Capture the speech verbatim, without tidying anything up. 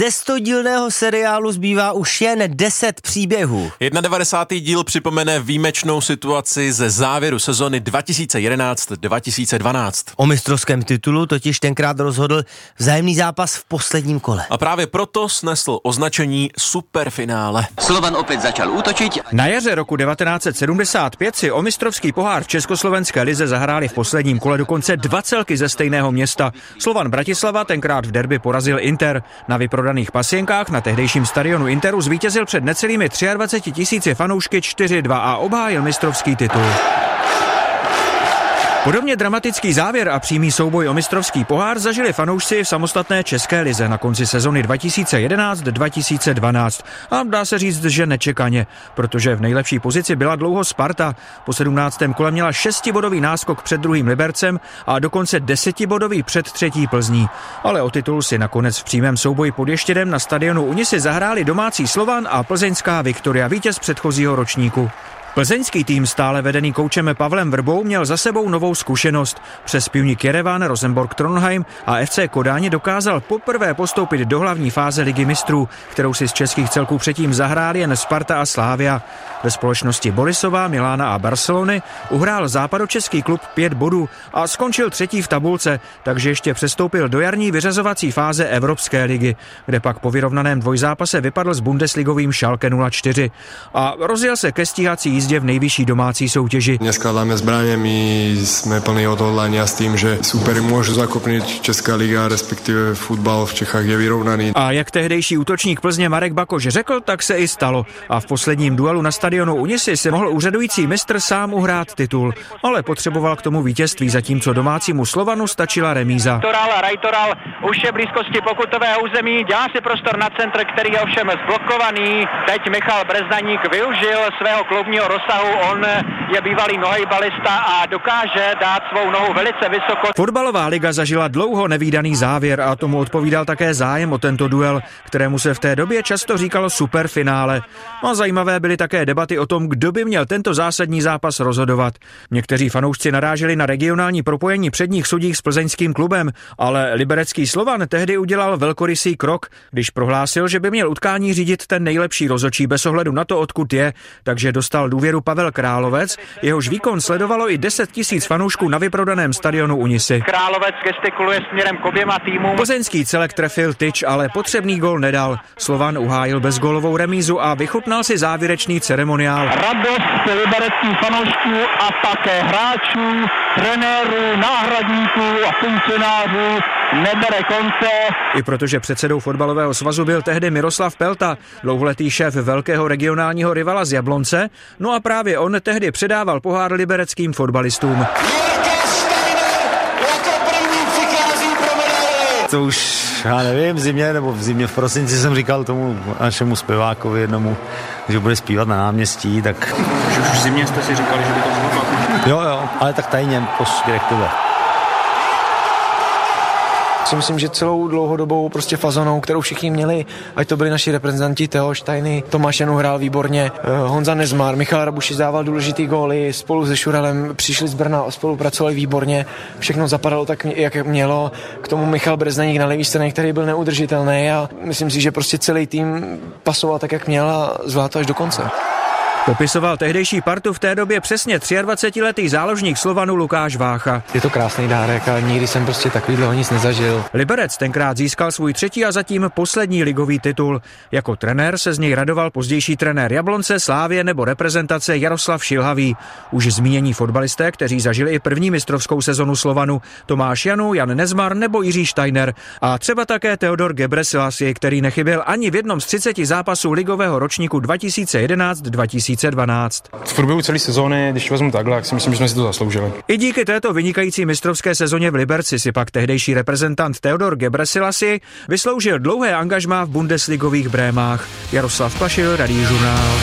Ze stodílného seriálu zbývá už jen deset příběhů. devadesátý díl připomene výjimečnou situaci ze závěru sezony dva tisíce jedenáct dva tisíce dvanáct. O mistrovském titulu totiž tenkrát rozhodl vzájemný zápas v posledním kole. A právě proto snesl označení superfinále. Slovan opět začal útočit. Na jaře roku devatenáct set sedmdesát pět si o mistrovský pohár v československé lize zahráli v posledním kole dokonce dva celky ze stejného města. Slovan Bratislava tenkrát v derby porazil Inter. Na vyprodaných pasienkách na tehdejším stadionu Interu zvítězil před necelými dvaceti třemi tisíci fanoušky čtyři dva a obhájil mistrovský titul. Podobně dramatický závěr a přímý souboj o mistrovský pohár zažili fanoušci v samostatné české lize na konci sezony dva tisíce jedenáct dva tisíce dvanáct. A dá se říct, že nečekaně, protože v nejlepší pozici byla dlouho Sparta. Po sedmnáctém kole měla šestibodový náskok před druhým Libercem a dokonce desetibodový před třetí Plzní. Ale o titul si nakonec v přímém souboji pod Ještědem na stadionu Unisy zahráli domácí Slovan a plzeňská Viktoria, vítěz předchozího ročníku. Plzeňský tým, stále vedený koučem Pavlem Vrbou, měl za sebou novou zkušenost. Přes Pivník Jerevan, Rosenborg Trondheim a F C Kodáň dokázal poprvé postoupit do hlavní fáze Ligy mistrů, kterou si z českých celků předtím zahráli jen Sparta a Slavia. Ve společnosti Borisova, Milána a Barcelony uhrál západočeský klub pět bodů a skončil třetí v tabulce, takže ještě přestoupil do jarní vyřazovací fáze Evropské ligy, kde pak po vyrovnaném dvojzápase vypadl s bundesligovým Schalke nula čtyři a rozjel se ke stíhací jízdě v nejvyšší domácí soutěži. Neskladáme zbraně, my jsme plní odhodlania s tím, že super můžu zakopnit Česká liga, respektive fotbal v Čechách je vyrovnaný. A jak tehdejší útočník Plzně Marek Bakoš řekl, tak se i stalo. A v posledním duelu na stadionu Unisy si mohl úřadující mistr sám uhrát titul, ale potřeboval k tomu vítězství, zatímco domácímu Slovanu stačila remíza. Rajtoral, Rajtoral už je v blízkosti pokutového území, dělá si prostor na centr, který je ovšem zblokovaný. Teď Michal Breznaník využil svého kloubního rozsahu, on je bývalý nohejbalista a dokáže dát svou nohu velice vysoko. Fotbalová liga zažila dlouho nevídaný závěr a tomu odpovídal také zájem o tento duel, kterému se v té době často říkalo superfinále. A zajímavé byly také debaty o tom, kdo by měl tento zásadní zápas rozhodovat. Někteří fanoušci naráželi na regionální propojení předních sudích s plzeňským klubem, ale liberecký Slovan tehdy udělal velkorysý krok, když prohlásil, že by měl utkání řídit ten nejlepší rozhodčí bez ohledu na to, odkud je, takže dostal důvěru Pavel Královec, jehož výkon sledovalo i deset tisíc fanoušků na vyprodaném stadionu Unisy. Královec gestikuluje směrem k oběma týmům. Plzeňský celek trefil tyč, ale potřebný gól nedal. Slovan uhájil bezgólovou remízu a vychutnal si závěrečný ceremoniál. Radost libereckých fanoušků a také hráčů, trenérů, náhradníků a funkcionářů nebere konce. I protože předsedou fotbalového svazu byl tehdy Miroslav Pelta, dlouholetý šéf velkého regionálního rivala z Jablonce, no a právě on tehdy předával pohár libereckým fotbalistům. To už, já nevím, v zimě nebo v zimě v prosinci jsem říkal tomu našemu zpěvákovi jednomu, že bude zpívat na náměstí, tak... Že už v zimě jste si říkali, že by to mohlo. Jo, jo, ale tak tajně post direktive. Si myslím, že celou dlouhodobou prostě fazonou, kterou všichni měli, ať to byli naši reprezentanti, Teo Štajny, Tomáš Janu hrál výborně, Honza Nezmar, Michal Rabušič dával důležitý góly, spolu se Šuralem přišli z Brna, spolupracovali výborně, všechno zapadalo tak, jak mělo, k tomu Michal Breznaník na levé straně, který byl neudržitelný a myslím si, že prostě celý tým pasoval tak, jak měl a zvládl to až do konce. Popisoval tehdejší partu v té době přesně dvacetiletý záložník Slovanu Lukáš Vácha. Je to krásný dárek a nikdy jsem prostě takovýhle nic nezažil. Liberec tenkrát získal svůj třetí a zatím poslední ligový titul. Jako trenér se z něj radoval pozdější trenér Jablonce, Slávie nebo reprezentace Jaroslav Šilhavý. Už zmínění fotbalisté, kteří zažili i první mistrovskou sezonu Slovanu, Tomáš Janu, Jan Nezmar nebo Jiří Steiner. A třeba také Theodor Gebrselassie, který nechyběl ani v jednom z třiceti zápasů ligového ročníku dva tisíce jedenáct dva tisíce dvanáct. V průběhu celé sezóny, když vezmu takhle, tak si myslím, že jsme si to zasloužili. I díky této vynikající mistrovské sezóně v Liberci si pak tehdejší reprezentant Theodor Gebrselassie vysloužil dlouhé angažmá v bundesligových Brémách. Jaroslav Pašil, Radí žurnál.